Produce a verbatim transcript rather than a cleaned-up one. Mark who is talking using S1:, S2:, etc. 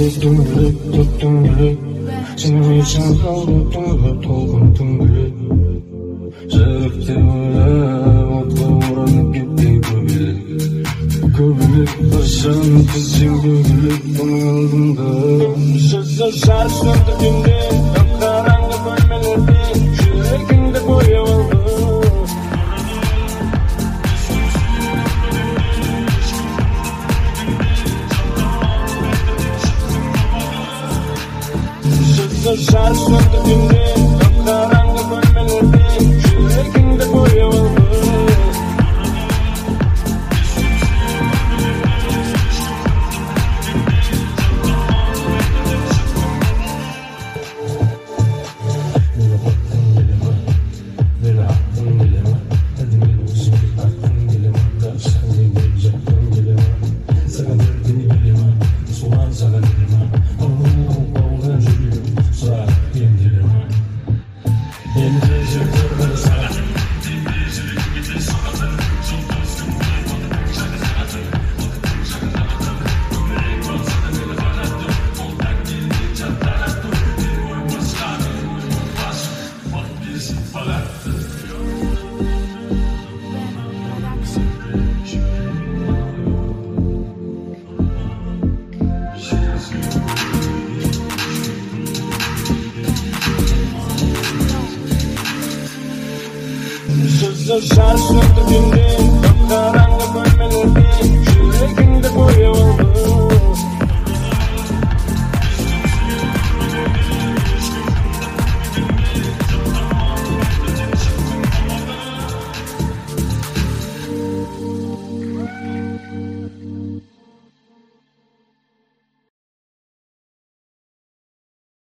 S1: 둥글레 또 둥글레 생각이 참 하루 둥글레 толқын 둥글레 새롭게 올라 어두워라 느낌이 көбелек көбелек баршаның күзен көбелек бұның алдында сөзі жар сөндір түнде қараңғы бөлмелерде жүрегіңді бояп алды Жар söndü günde karanlık bölmelerde yüreğimde boyalı Жар söndü günde